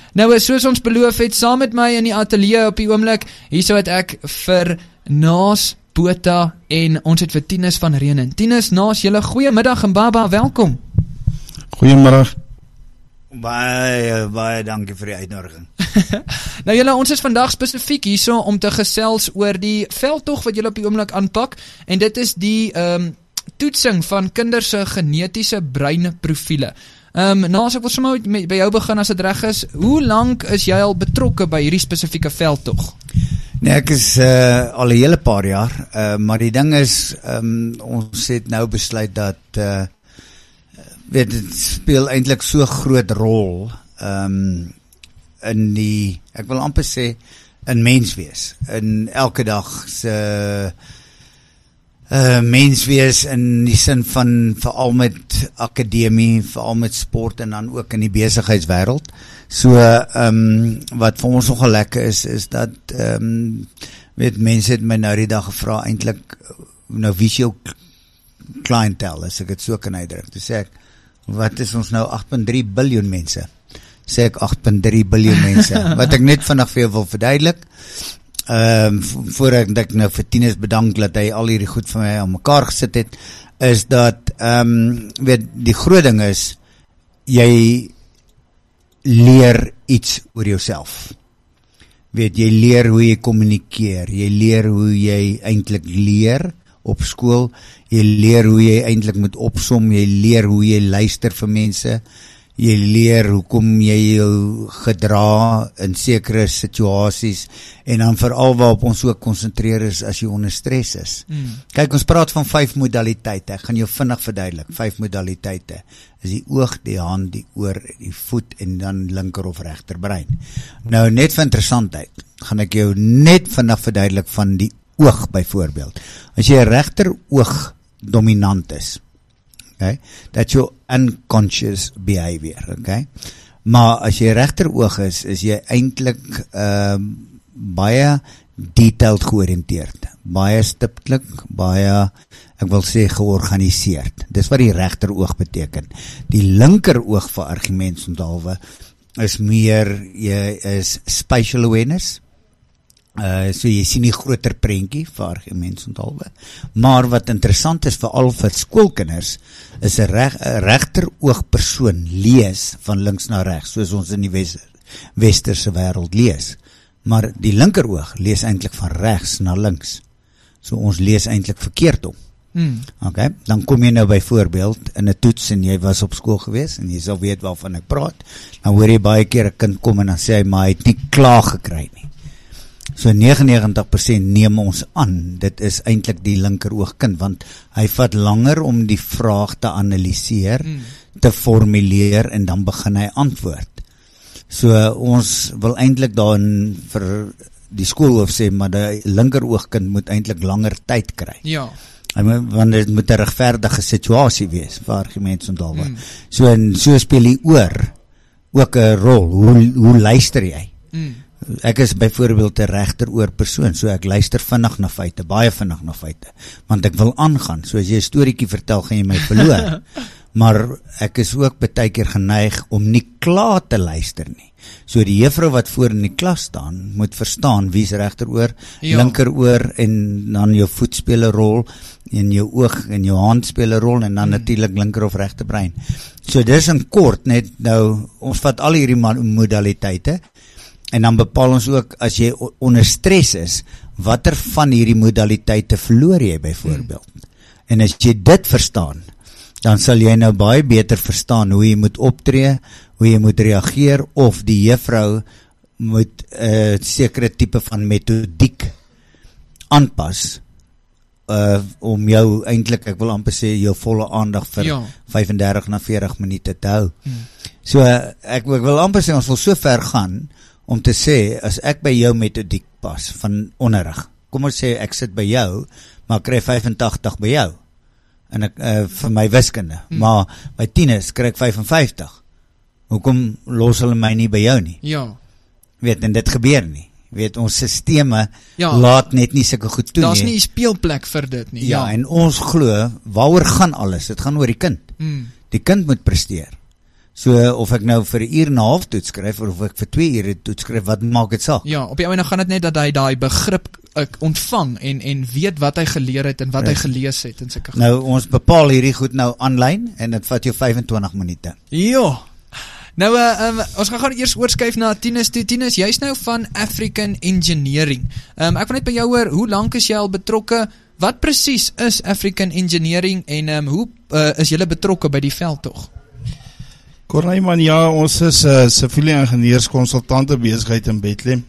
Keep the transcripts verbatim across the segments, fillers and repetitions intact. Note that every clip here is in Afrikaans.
Nou, soos ons beloof het, saam met my in die ateljee op die oomblik, hierso het ek vir Naas Botha en ons het vir Tinus van Reenen. Tinus, Naas, julle goeiemiddag en Baba, welkom. Goeiemiddag. Baie, baie dankie vir die uitnodiging. Nou julle, ons is vandag spesifiek hierso om te gesels oor die veldtog wat julle op die oomblik aanpak, en dit is die um, toetsing van kinders se genetiese breinprofiele. Um, nou as ek wil sommer met, by jou begin as dit reg is, hoe lank is jy al betrokke by hierdie spesifieke veldtog? Nee, ek is uh, al 'n hele paar jaar, uh, maar die ding is, um, ons het nou besluit dat, uh, weet, het speel eintlik so groot rol, um, in die, ek wil amper sê, in menswees, in elke dag se uh, menswees in die sin van, veral met akademie, veral met sport en dan ook in die besigheidswêreld. So, um, wat vir ons nogal lekker is, is dat, um, weet, mense het my nou die dag gevra, eintlik, nou wie is jou clientele, as ek het so kan uitdruk. Toe sê ek, wat is ons nou, agt komma drie biljoen mense? Sê ek agt komma drie biljoen mense, wat ek net vandag vir jou wil verduidelik, um, voordat ek nou vir Tinus bedank, dat hy al hierdie goed van my aan mekaar gesit het, is dat, um, weet, die groot ding is, jy leer iets oor jouself. Weet, jy leer hoe jy kommunikeer, jy leer hoe jy eintlik leer op skool, jy leer hoe jy eintlik moet opsom, jy leer hoe jy luister vir mense, jy leer hoekom jy jou gedra in sekere situasies, en dan veral waarop ons ook konsentreer is as jy onder stres is. Mm. Kyk, ons praat van vyf modaliteite, ek gaan jou vinnig verduidelik, vyf modaliteite, is die oog, die hand, die oor, die voet, en dan linker of regter brein. Nou, net vir interessantheid, gaan ek jou net vinnig verduidelik van die oog byvoorbeeld. As jy regter oog dominant is, okay, that's your unconscious behavior, okay, maar as jy regter oog is, is jy eintlik um, baie detailed georiënteerd, baie stiptelik, baie, ek wil sê georganiseerd, dis wat die regter oog beteken. Die linker oog vir argumentshalwe is meer, jy is spatial awareness, Uh, so jy sien die groter prentjie vir argumentshalwe, maar wat interessant is veral vir skoolkinders, is 'n reg, regter oogpersoon lees van links na regs, soos ons in die wes, westerse wêreld lees, maar die linker oog lees eintlik van regs na links, so ons lees eintlik verkeerd om. Hmm. Okay, dan kom jy nou byvoorbeeld in 'n toets en jy was op skool gewees en jy sal weet waarvan ek praat, dan hoor jy baie keer 'n kind kom en dan sê hy, maar hy het nie klaar gekry nie. So negenennegentig persent neem ons aan, dit is eintlik die linker oogkind, want hy vat langer om die vraag te analiseer, mm. te formuleer en dan begin hy antwoord. So ons wil eintlik daarin vir die skoolhoof sê, maar die linker oogkind moet eintlik langer tyd kry. Ja. Want dit moet 'n regverdige situasie wees vir argumentshalwe. Mm. So en so speel die oor ook 'n rol. Hoe hoe luister jy? Mm. Ek is byvoorbeeld 'n regter oor persoon, so ek luister vinnig na feite, baie vinnig na feite, want ek wil aangaan, so as jy 'n storieetjie vertel, gaan jy my verloor, maar ek is ook baie keer geneig om nie klaar te luister nie, so die juffrou wat voor in die klas staan, moet verstaan wie's regter oor, ja. linker oor, en dan jou voet speel 'n rol, en jou oog en jou hand speel 'n rol, en dan hmm. natuurlik linker of regter brein. So dis in kort net, nou, ons vat al hierdie modaliteite, en dan bepaal ons ook, as jy onder stres is, watter van hierdie modaliteite verloor jy byvoorbeeld. Hmm. En as jy dit verstaan, dan sal jy nou baie beter verstaan hoe jy moet optree, hoe jy moet reageer, of die juffrou moet 'n uh, sekere tipe van metodiek aanpas, uh, om jou eintlik, ek wil amper sê, jou volle aandag vir ja. vyfendertig na veertig minute te hou. Hmm. So, uh, ek, ek wil amper sê, ons wil so ver gaan, om te sê, as ek by jou metodiek pas, van onderrig, kom ons sê, ek sit by jou, maar ek kry vyfentagtig by jou, en ek, uh, vir my wiskunde, hmm. maar by Tinus kry ek vyfenvyftig, hoekom los hulle my nie by jou nie? Ja. Weet, en dit gebeur nie, weet, ons systeme ja. laat net nie sulke goed toe nie. Daar is nie 'n speelplek vir dit nie. Ja, ja, en ons glo, waaroor gaan alles? Dit gaan oor die kind. Hmm. Die kind moet presteer. So of ek nou vir 'n uur en 'n half toets skryf of ek vir twee ure toets skryf, wat maak dit saak? Ja, op die einde gaan dit net dat hy daai begrip ek, ontvang en en weet wat hy geleer het en wat ja. hy gelees het en sulke. Nou ons bepaal hierdie goed nou aanlyn en dit vat jou vyfentwintig minute. Ja. Nou, uh, um, ons gaan gaan eers oorskuif na Tinus toe. Tinus, jy's nou van African Engineering. Um, ek wil net by jou hoor, hoe lank is jy al betrokke? Wat presies is African Engineering en um, hoe uh, is julle betrokke by die veldtog? Corneille man, ja, ons is uh, siviele ingenieurskonsultante besigheid in Bethlehem.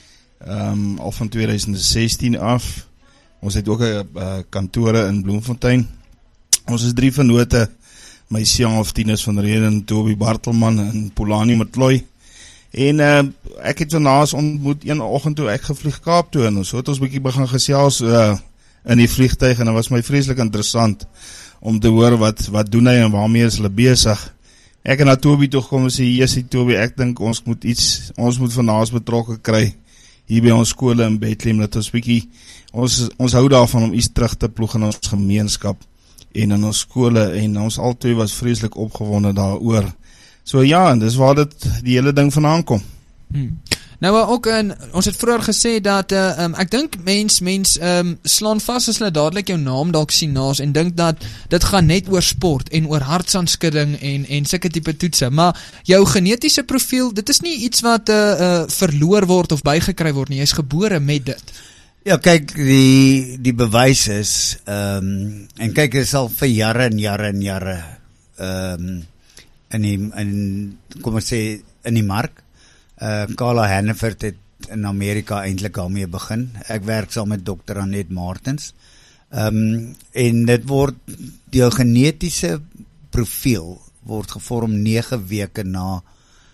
Um, al van twintig sestien af. Ons het ook 'n uh, kantore in Bloemfontein. Ons is drie vennote, myself, Tinus van Reden, Toby Bartelman en Polani Matloy. En uh, ek het vandaag ontmoet een oggend toe ek gevlieg Kaap toe en so het ons bietjie begin gesels uh, in die vliegtuig en dit was my vreeslik interessant om te hoor wat wat doen hy en waarmee is hulle besig. Ek en na Toby toe kom en sê, "Jessie Toby, ek dink ons moet iets ons moet vandaag betrokke kry hier by ons skole in Bethlehem dat ons bietjie ons ons hou daarvan om iets terug te ploeg in ons gemeenskap en in ons skole en ons albei was vreeslik opgewonde daaroor. So ja, en dis waar dit die hele ding vandaan kom. Hmm. Nou ook in, ons het vroeër gesê dat uh, um, ek dink mens mens um, slaan vas as hulle dadelik jou naam dalk sien naas en dink dat dit gaan net oor sport en oor hartsanskudding en en sulke tipe toetse, maar jou genetiese profiel, dit is nie iets wat uh, uh, verloor word of bygekry word nie, jy is gebore met dit. Ja, kyk, die die bewys is ehm um, en kyk, dit is al vir jare en jare en jare ehm um, in die in kom ons sê in die mark. Uh, Carla Hannaford het in Amerika eintlik daarmee begin. Ek werk saam met dokter Annette Martens. Um, en dit word, jou genetiese profiel word gevorm nege weke na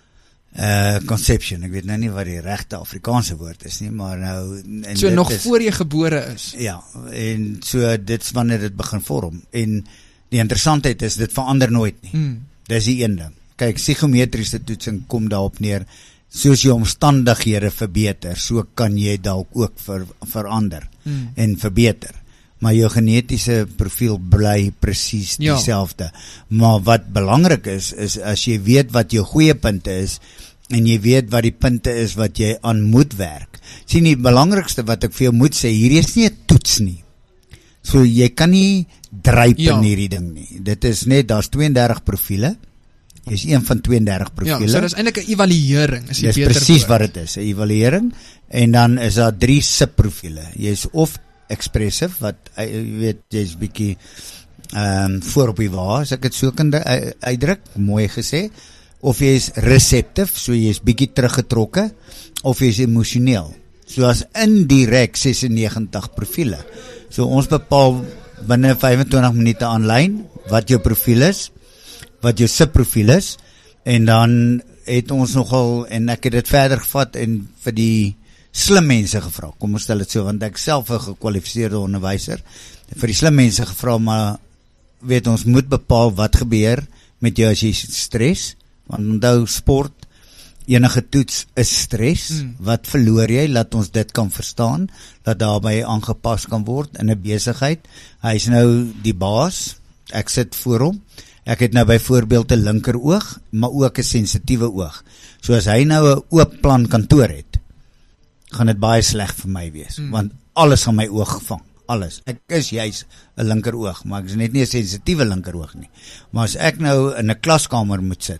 uh, conception. Ek weet nou nie wat die regte Afrikaanse woord is nie, maar nou... En so nog is, voor jy gebore is? Ja, en so dit is wanneer dit begin vorm. En die interessantheid is, dit verander nooit nie. Hmm. Dis die een ding. Kyk, psigometriese toetsing kom daarop neer, soos jy omstandighede verbeter, so kan jy dalk ook ver, verander hmm. en verbeter. Maar jou genetiese profiel bly presies ja. dieselfde. Maar wat belangrik is, is as jy weet wat jou goeie punte is, en jy weet wat die punte is wat jy aan moet werk. Sien, die belangrikste wat ek vir jou moet sê, hier is nie 'n toets nie. So jy kan nie dryp ja. in hierdie ding nie. Dit is net, daar's twee en dertig profiele, jy is een van twee en dertig profiele. Ja, so dit is eintlik 'n evaluering, is die beter woord. Dis presies wat dit is, 'n evaluering, en dan is daar drie subprofiele. Jy is of expressive, wat, jy weet, jy is bietjie um, voor op die waar, as ek het so kan uitdruk, mooi gesê, of jy is receptive, so jy is bietjie teruggetrokke, of jy is emosioneel. So as indirek negenty-ses profiele. So ons bepaal binne vyfentwintig minute aanlyn wat jou profiel is, wat jou subprofiel is, en dan het ons nogal, en ek het dit verder gevat en vir die slim mense gevra, kom ons stel dit so, want ek self 'n gekwalifiseerde onderwyser, vir die slim mense gevra, maar weet ons moet bepaal wat gebeur met jou as jy stres, want onthou sport, enige toets is stres, hmm. wat verloor jy, laat ons dit kan verstaan, dat daarby aangepas kan word in 'n besigheid, hy is nou die baas, ek sit voor hom, ek het nou byvoorbeeld 'n linker oog, maar ook 'n sensitiewe oog, so as hy nou 'n oop plan kantoor het, gaan dit baie sleg vir my wees, hmm. want alles gaan my oog vang, alles, ek is juist 'n linker oog, maar ek is net nie 'n sensitiewe linker oog nie, maar as ek nou in 'n klaskamer moet sit,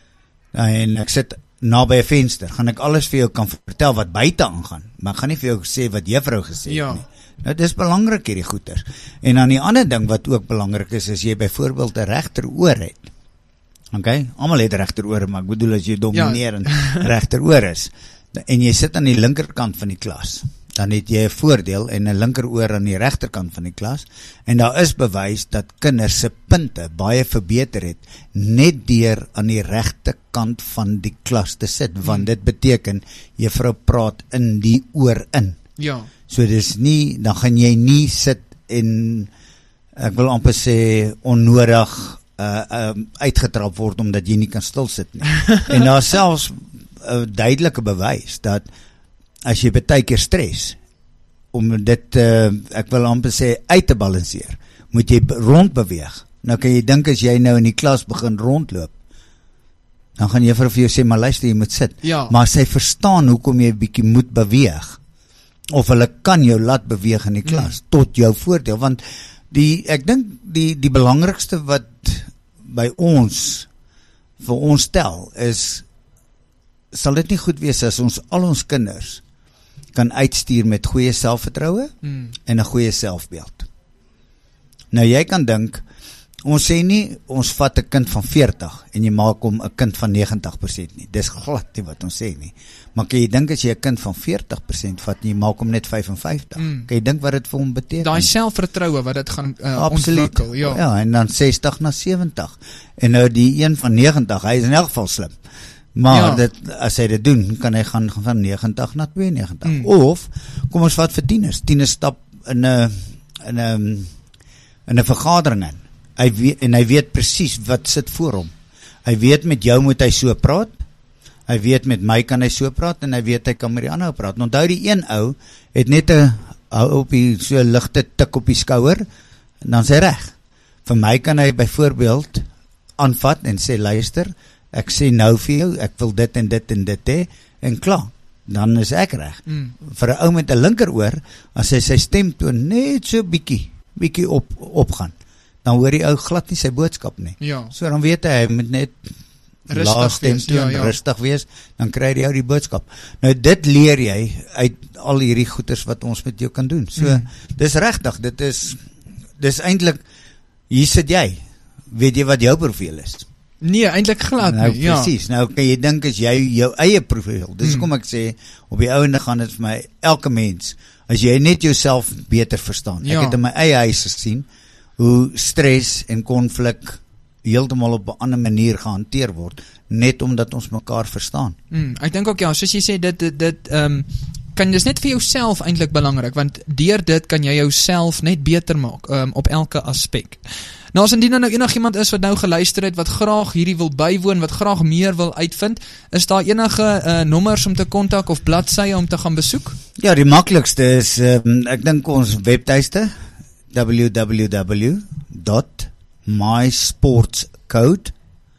en ek sit naby 'n venster, gaan ek alles vir jou kan vertel wat buite aangaan, maar ek gaan nie vir jou sê wat juffrou gesê ja. het nie. Nou, dis belangrik hierdie goeters. En dan die ander ding wat ook belangrik is, is jy byvoorbeeld 'n regteroor het. Okay? Almal het regterore, maar ek bedoel as jy dominerend ja. regteroor is, en jy sit aan die linkerkant van die klas, dan het jy 'n voordeel en 'n linkeroor aan die regterkant van die klas, en daar is bewys dat kinders se punte baie verbeter het, net deur aan die regterkant van die klas te sit, want dit beteken, juffrou praat in die oor in. Ja. So dis nie, dan gaan jy nie sit en, ek wil amper sê, onnodig uh, uh, uitgetrap word, omdat jy nie kan stil sit nie. En daar is selfs 'n uh, duidelike bewys, dat as jy baie keer stres, om dit, uh, ek wil amper sê, uit te balanseer, moet jy rondbeweeg. Nou kan jy dink, as jy nou in die klas begin rondloop, dan gaan juffrou vir jou sê, maar luister, jy moet sit. Ja. Maar sy verstaan hoekom jy 'n bietjie moet beweeg. Of hulle kan jou laat beweeg in die klas, mm. tot jou voordeel. Want die, ek dink die, die belangrikste wat by ons, vir ons tel, is, sal dit nie goed wees as ons al ons kinders kan uitstuur met goeie selfvertroue mm. en 'n goeie selfbeeld. Nou jy kan dink, ons sê nie, ons vat 'n kind van veertig en jy maak hom 'n kind van negentig persent nie. Dis glad nie wat ons sê nie. Maar kan jy dink as jy 'n kind van veertig persent vat en jy maak hom net vyf en vyftig? Mm. Kan jy dink wat dit vir hom beteken? Daai selfvertroue wat dit gaan uh, Absoluut. ontwikkel. Ja. ja, en dan sestig na sewentig. En nou die een van negentig, hy is in elk geval slim. Maar ja. dit, as hy dit doen, kan hy gaan van negentig na twee negentig. Mm. Of, kom ons vat vir tieners. Tieners stap in 'n in 'n in 'n vergadering in. Hy weet, en hy weet presies wat sit voor hom. Hy weet met jou moet hy so praat, hy weet met my kan hy so praat, en hy weet hy kan met die ander praat. En onthou die een ou, het net 'n op die so ligte tik op die skouer, en dan sê hy reg. Vir my kan hy byvoorbeeld aanvat en sê, luister, ek sê nou vir jou, ek wil dit en dit en dit hê, en klaar, dan is ek reg. Mm. Vir 'n ou met 'n linkeroor, as hy sy stemtoon net so bietjie, bietjie op, opgaan, dan hoor die ou glad nie sy boodskap nie. Ja. So dan weet hy, hy moet net laag stemtoon, ja, ja. rustig wees, dan kry jy die boodskap. Nou dit leer jy uit al hierdie goeders wat ons met jou kan doen. So, mm. dis regtig, dit is, dis eintlik, hier sit jy, weet jy wat jou profiel is? Nee, eintlik glad nou, nie, ja. Precies, nou kan jy dink as jy jou eie profiel, dis mm. kom ek sê, op die ouende gaan dit vir my, elke mens, as jy net jouself beter verstaan, ja. ek het in my eie huis gesien, hoe stres en konflik heeltemal op 'n ander manier gehanteer word, net omdat ons mekaar verstaan. Mm, ek dink ook ja, soos jy sê, dit, dit, dit um, kan dis net vir jouself eintlik belangrik, want deur dit kan jy jouself net beter maak, um, op elke aspek. Nou as indien nou enigiemand is wat nou geluister het, wat graag hierdie wil bywoon, wat graag meer wil uitvind, is daar enige uh, nommers om te kontak of bladsye om te gaan besoek? Ja, die maklikste is, um, ek dink ons webtuiste, w w w dot my sports code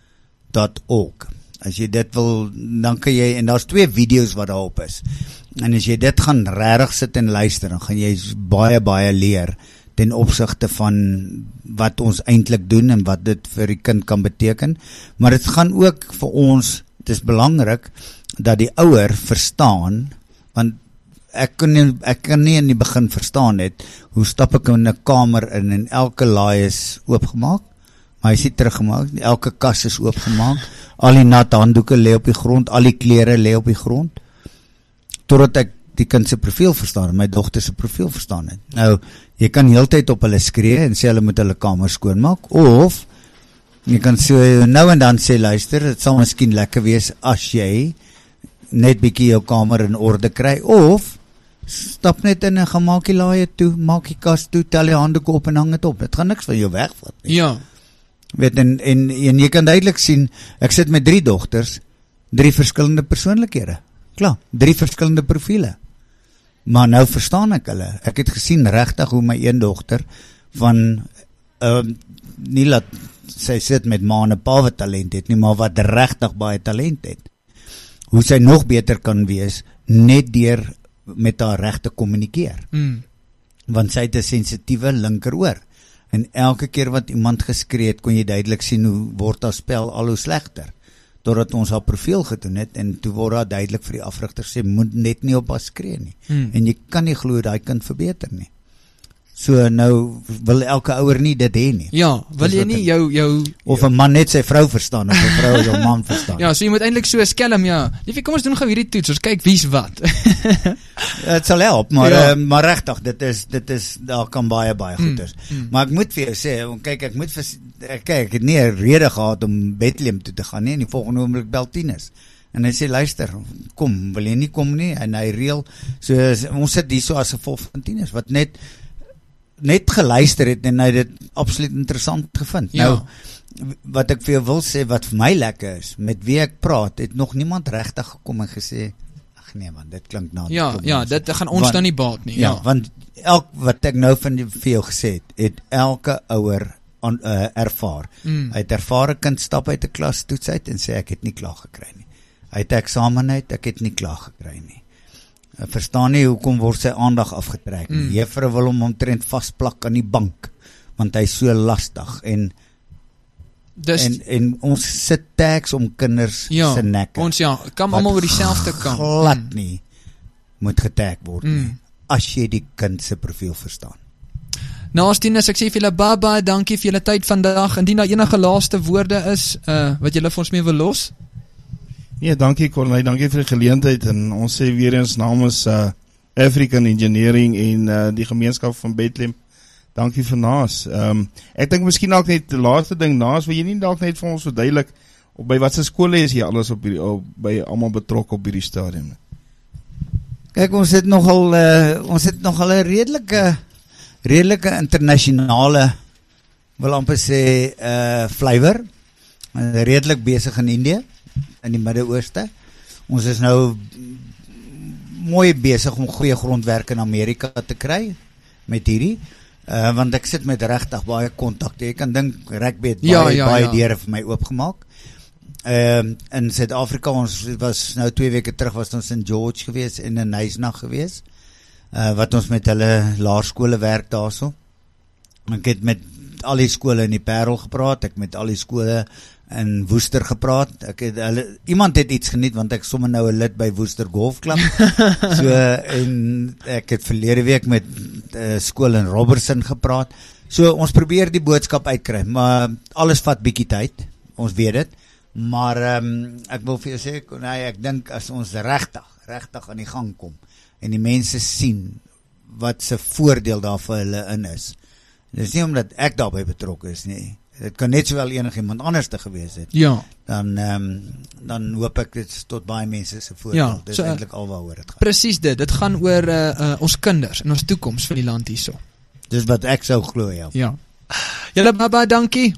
dot org. As jy dit wil, dan kan jy, en daar's twee video's wat daarop is, en as jy dit gaan regtig sit en luister, dan gaan jy baie, baie leer, ten opsigte van wat ons eintlik doen, en wat dit vir die kind kan beteken, maar dit gaan ook vir ons, het is belangrik, dat die ouer verstaan, want Ek kan, nie, ek kan nie in die begin verstaan het, hoe stap ek in 'n kamer in en elke laai is oopgemaak, maar hy is nie teruggemaak, elke kas is oopgemaak, al die nat handdoeke lê op die grond, al die klere lê op die grond, totdat ek die kind se profiel verstaan, my dogter se profiel verstaan het. Nou, jy kan heeltyd op hulle skree en sê hulle moet hulle kamer skoonmaak, of jy kan so nou en dan sê, luister, dit sal miskien lekker wees as jy net bietjie jou kamer in orde kry, of stap net in en gaan maak die laaie toe, maak die kas toe, tel die handdoek op en hang dit op. Dit gaan niks van jou wegvat nie. Ja. Weet, en, en, en jy kan duidelik sien, ek sit met drie dogters, drie verskillende persoonlikhede. Klaar, drie verskillende profiele. Maar nou verstaan ek hulle. Ek het gesien regtig hoe my een dogter van, uh, nie laat sy sit met ma en 'n pa wat talent het nie, maar wat regtig baie talent het. Hoe sy nog beter kan wees, net deur met haar reg te kommunikeer. Mm. Want sy het 'n sensitiewe linkeroor. En elke keer wat iemand geskree het, kon jy duidelik sien hoe word haar spel al hoe slegter. Totdat ons haar profiel gedoen het, en toe word haar duidelik vir die afrigter sê, moet net nie op haar skree nie. Mm. En jy kan nie glo daai kind verbeter nie. So nou wil elke ouer nie dit hê nie. Ja, wil jy nie jou jou of 'n man net sy vrou verstaan of 'n vrou jou man verstaan. Ja, so jy moet eintlik so skelm, ja. Liefie, kom ons doen gou hierdie toets, ons kyk wie's wat. Dit sal help, maar ja. uh, maar regtig, dit is dit is daar kan baie baie goed is. Mm, mm. Maar ek moet vir jou sê, kyk, ek moet vir kyk, ek het nie 'n rede gehad om Bethlehem toe te gaan nie, en die volgende oomblik bel Tinus. En hy sê, luister, kom, wil jy nie kom nie? En hy reël, so ons sit hier so as gevolg van Tinus wat net net geluister het en hy dit absoluut interessant gevind. Ja. Nou, wat ek vir jou wil sê, wat vir my lekker is, met wie ek praat, het nog niemand regtig gekom en gesê, ag nee man, dit klink na. Ja, ja, dit gaan ons want, dan nie baat nie. Ja, ja, want elk wat ek nou van die, vir jou gesê het, het elke ouer on, uh, ervaar. Mm. Hy het ervaar 'n kind stap uit 'n klas toets uit en sê ek het nie klaar gekry nie. Hy het 'n eksamen uit, ek het nie klaar gekry nie. Ek verstaan nie hoekom word sy aandag afgetrek nie. Mm. Juffrou wil hom omtrent vasplak aan die bank want hy is so lastig en Dus, en en ons sit tags om kinders ja, se nekke. ons ja, kom almal oor dieselfde kant. Glad nie moet getag word nie. Mm. As jy die kind se profiel verstaan. Nou, Tinus, ek sê vir julle baie baie dankie vir julle tyd vandag. Indien daar enige laaste woorde is, uh, wat julle vir ons mee wil los? Ja, dankie Corneille, dankie vir die geleentheid en ons sê weer eens namens uh, African Engineering en uh, die gemeenskap van Bethlehem, dankie vir Naas. Um, ek dink miskien ook net die laaste ding, Naas, wil jy nie dalk net vir ons verduidelik, op by wat se skole is jy alles op hierdie, op, by almal betrokke op hierdie stadium? Kyk, ons het nogal uh, ons het nogal 'n redelike redelike internasionale wil amper sê uh, flavor. Redelik besig in Indië, in die Midde-Ooste. Ons is nou mooi besig om goeie grondwerk in Amerika te kry met hierdie. Uh, want ek sit met regtig baie kontakte. Jy kan dink rugby het Ja, baie ja, baie ja. deure vir my oopgemaak. Ehm uh, in Suid-Afrika, ons was nou twee weke terug was ons in George gewees en in Nysna gewees. Uh, wat ons met hulle laerskole werk daarso. Ek het met al die skole in die Parel gepraat, ek met al die skole in Woester gepraat. Ek het hulle iemand het iets geniet want ek sommer nou 'n lid by Woester Golfklub. So en ek het verlede week met 'n uh, skool in Robertson gepraat. So ons probeer die boodskap uitkry, maar alles vat bietjie tyd. Ons weet dit. Maar ehm um, ek wil vir jou sê, nee, ek dink as ons regtig, regtig aan die gang kom en die mense sien wat se voordeel daar vir hulle in is. Dit is nie omdat ek daarbey betrokke is nie. Dit kan net sowel enigiemand anders te gewees het. Ja. Dan ehm um, dan hoop ek dit is tot baie mense se voordeel. Ja, Dit is so, eintlik alwaaroor dit gaan. Presies dit. Dit gaan oor uh, uh, ons kinders en ons toekoms vir die land hierso. Dis wat ek sou glo, ja. Ja. Julle baie baie dankie.